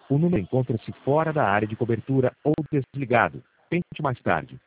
O número encontra-se fora da área de cobertura ou desligado. Tente mais tarde.